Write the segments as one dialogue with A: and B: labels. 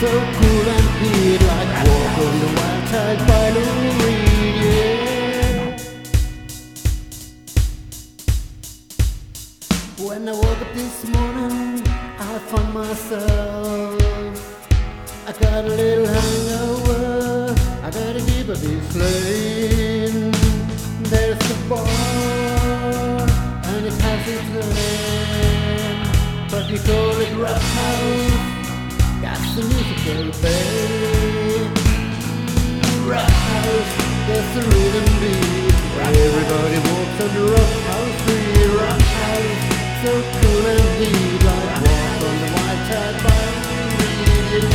A: so cool and heat, like walk on the wild tide by Lou Reed, yeah. When I woke up this morning, I found myself, I got a little hangover, I gotta keep a this lane. There's the bar, and it has its name, but we call it Rock House. That's the musical bay. Rock House, that's the rhythm beat. Everybody walks on the Rock House street. Rock House, so cool and deep, like walk on the white tide by Reed.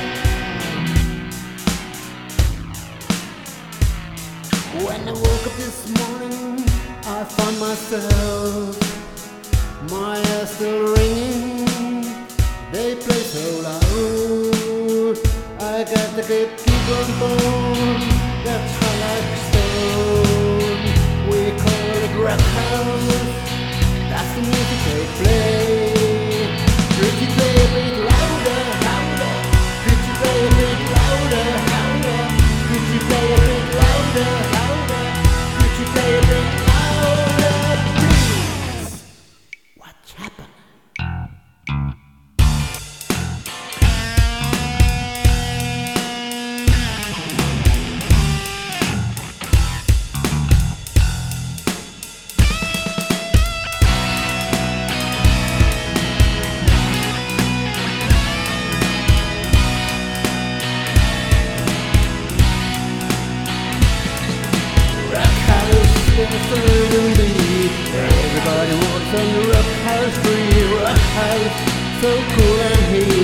A: When I woke up this morning, I found myself, my ears still ringing. They play so loud, I got to keep on going. That's how like stone. We call it Rock House. That's the music they play. Could you play a bit louder, louder? Could you play a bit louder, louder? Could you play a bit louder, louder? Could you play a bit louder, please? What's happened? Everybody walks on the Rock House street. Rock House, so cool and heat.